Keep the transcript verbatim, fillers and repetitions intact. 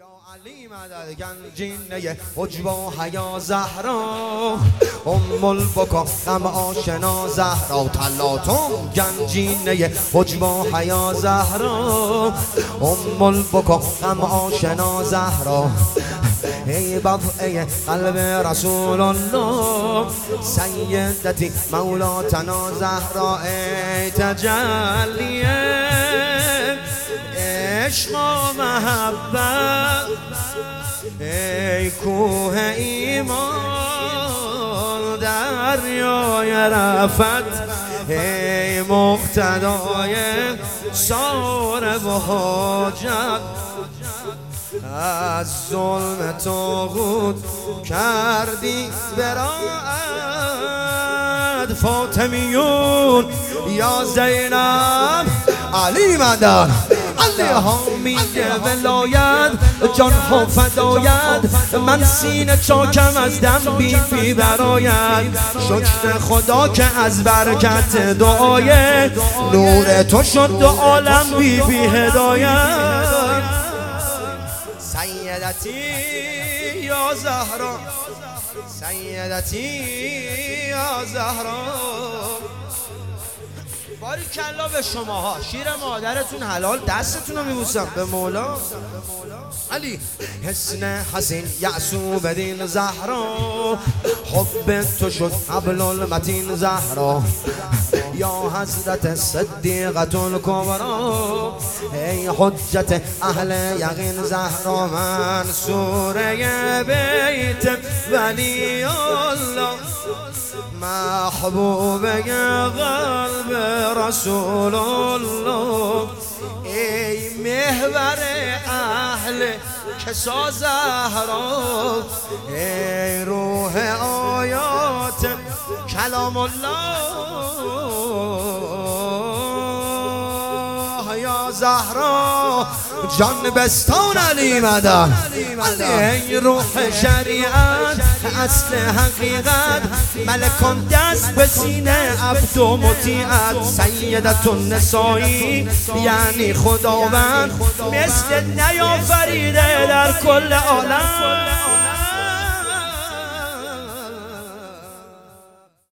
علی مدد گنجینه حجب و حیا زهرا ام البکا غم آشنا زهرا تلاتم گنجینه حجب و حیا زهرا ام البکا غم آشنا زهرا ای بضعه قلب رسول الله سیدتی مولاتنا زهرا ای تجلیه عشق و محبت ای کوه ایمان دریای رفت ای مقتدای صارف و حاجت از ظلم طاغوت کردی براءت فاطمیون یا زینب علی مدد علی ها میگه ولایت جان ها فدایت من سینه چاکم از دم بی بی برایت شکر خدا که از برکت دعای نور تو شد دو عالم بی بی هدایت سیدتی یا زهرا سیدتی یا زهرا باری کلا به شماها شیر مادرتون حلال دستتون رو میبوسم به مولا علی حسن حسین یعصو بدین زهرا حب تو شد حبل المتین زهرا یا حضرت صدیقة الکبرا ای حجت اهل یقین زهرا منصوره بیت ولی الله محبوب قلب رسول الله ای محور اهل کسا زهرا ای روح آیات کلام الله یا زهرا جان بستان علی مدد ای روح شریعت اصل حقیقت ملکان دست به سینه عبد و مطیعت سیدت النسائی یعنی خداوند مثل نیافریده در کل عالم